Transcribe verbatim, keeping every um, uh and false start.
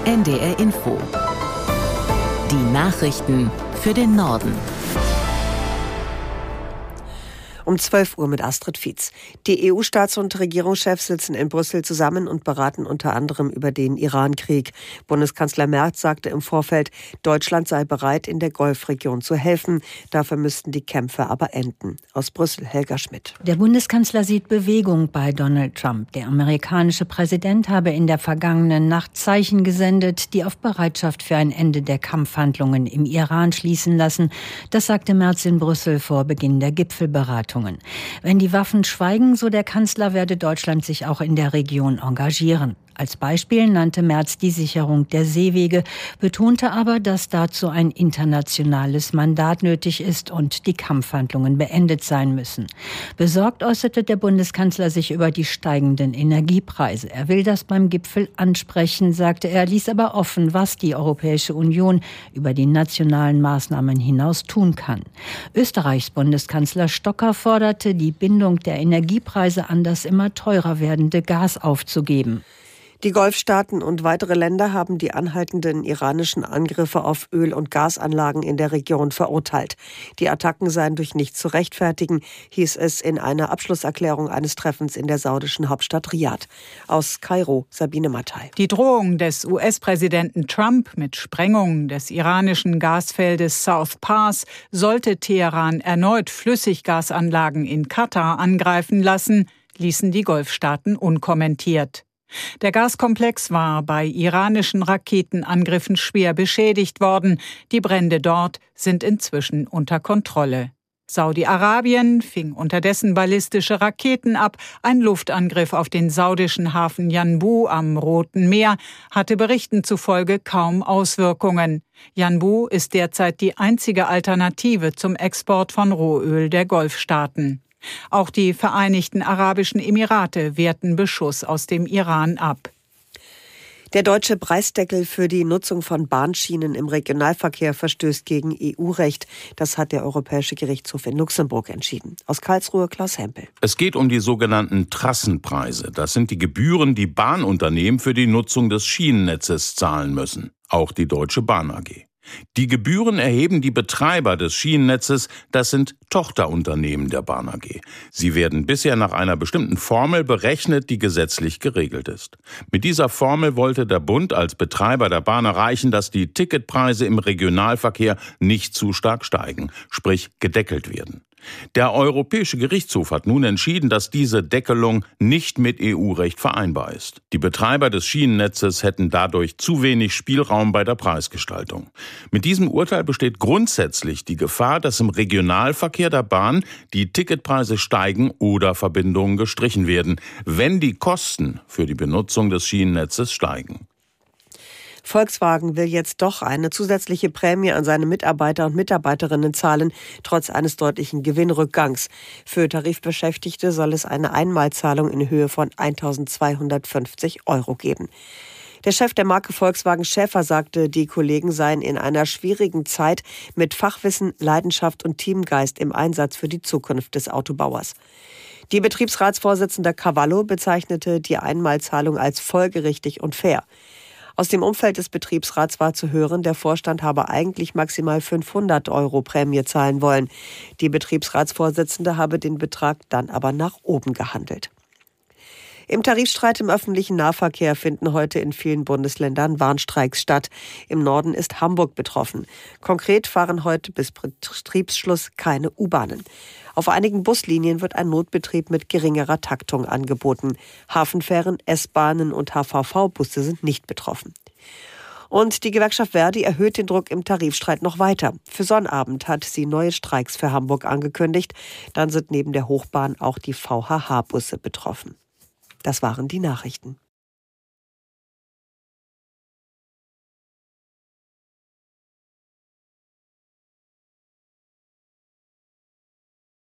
N D R Info. Die Nachrichten für den Norden. Um zwölf Uhr mit Astrid Fietz. Die E U-Staats- und Regierungschefs sitzen in Brüssel zusammen und beraten unter anderem über den Iran-Krieg. Bundeskanzler Merz sagte im Vorfeld, Deutschland sei bereit, in der Golfregion zu helfen. Dafür müssten die Kämpfe aber enden. Aus Brüssel, Helga Schmidt. Der Bundeskanzler sieht Bewegung bei Donald Trump. Der amerikanische Präsident habe in der vergangenen Nacht Zeichen gesendet, die auf Bereitschaft für ein Ende der Kampfhandlungen im Iran schließen lassen. Das sagte Merz in Brüssel vor Beginn der Gipfelberatung. Wenn die Waffen schweigen, so der Kanzler, werde Deutschland sich auch in der Region engagieren. Als Beispiel nannte Merz die Sicherung der Seewege, betonte aber, dass dazu ein internationales Mandat nötig ist und die Kampfhandlungen beendet sein müssen. Besorgt äußerte der Bundeskanzler sich über die steigenden Energiepreise. Er will das beim Gipfel ansprechen, sagte er, ließ aber offen, was die Europäische Union über die nationalen Maßnahmen hinaus tun kann. Österreichs Bundeskanzler Stocker forderte, die Bindung der Energiepreise an das immer teurer werdende Gas aufzugeben. Die Golfstaaten und weitere Länder haben die anhaltenden iranischen Angriffe auf Öl- und Gasanlagen in der Region verurteilt. Die Attacken seien durch nichts zu rechtfertigen, hieß es in einer Abschlusserklärung eines Treffens in der saudischen Hauptstadt Riad. Aus Kairo, Sabine Mattei. Die Drohung des U S-Präsidenten Trump mit Sprengung des iranischen Gasfeldes South Pass sollte Teheran erneut Flüssiggasanlagen in Katar angreifen lassen, ließen die Golfstaaten unkommentiert. Der Gaskomplex war bei iranischen Raketenangriffen schwer beschädigt worden. Die Brände dort sind inzwischen unter Kontrolle. Saudi-Arabien fing unterdessen ballistische Raketen ab. Ein Luftangriff auf den saudischen Hafen Yanbu am Roten Meer hatte Berichten zufolge kaum Auswirkungen. Yanbu ist derzeit die einzige Alternative zum Export von Rohöl der Golfstaaten. Auch die Vereinigten Arabischen Emirate wehrten Beschuss aus dem Iran ab. Der deutsche Preisdeckel für die Nutzung von Bahnschienen im Regionalverkehr verstößt gegen E U-Recht. Das hat der Europäische Gerichtshof in Luxemburg entschieden. Aus Karlsruhe, Klaus Hempel. Es geht um die sogenannten Trassenpreise. Das sind die Gebühren, die Bahnunternehmen für die Nutzung des Schienennetzes zahlen müssen. Auch die Deutsche Bahn A G. Die Gebühren erheben die Betreiber des Schienennetzes, das sind Tochterunternehmen der Bahn A G. Sie werden bisher nach einer bestimmten Formel berechnet, die gesetzlich geregelt ist. Mit dieser Formel wollte der Bund als Betreiber der Bahn erreichen, dass die Ticketpreise im Regionalverkehr nicht zu stark steigen, sprich gedeckelt werden. Der Europäische Gerichtshof hat nun entschieden, dass diese Deckelung nicht mit E U-Recht vereinbar ist. Die Betreiber des Schienennetzes hätten dadurch zu wenig Spielraum bei der Preisgestaltung. Mit diesem Urteil besteht grundsätzlich die Gefahr, dass im Regionalverkehr der Bahn die Ticketpreise steigen oder Verbindungen gestrichen werden, wenn die Kosten für die Benutzung des Schienennetzes steigen. Volkswagen will jetzt doch eine zusätzliche Prämie an seine Mitarbeiter und Mitarbeiterinnen zahlen, trotz eines deutlichen Gewinnrückgangs. Für Tarifbeschäftigte soll es eine Einmalzahlung in Höhe von eintausendzweihundertfünfzig Euro geben. Der Chef der Marke Volkswagen, Schäfer, sagte, die Kollegen seien in einer schwierigen Zeit mit Fachwissen, Leidenschaft und Teamgeist im Einsatz für die Zukunft des Autobauers. Die Betriebsratsvorsitzende Cavallo bezeichnete die Einmalzahlung als folgerichtig und fair. Aus dem Umfeld des Betriebsrats war zu hören, der Vorstand habe eigentlich maximal fünfhundert Euro Prämie zahlen wollen. Die Betriebsratsvorsitzende habe den Betrag dann aber nach oben gehandelt. Im Tarifstreit im öffentlichen Nahverkehr finden heute in vielen Bundesländern Warnstreiks statt. Im Norden ist Hamburg betroffen. Konkret fahren heute bis Betriebsschluss keine U-Bahnen. Auf einigen Buslinien wird ein Notbetrieb mit geringerer Taktung angeboten. Hafenfähren, S-Bahnen und H V V-Busse sind nicht betroffen. Und die Gewerkschaft Verdi erhöht den Druck im Tarifstreit noch weiter. Für Sonnabend hat sie neue Streiks für Hamburg angekündigt. Dann sind neben der Hochbahn auch die V H H-Busse betroffen. Das waren die Nachrichten.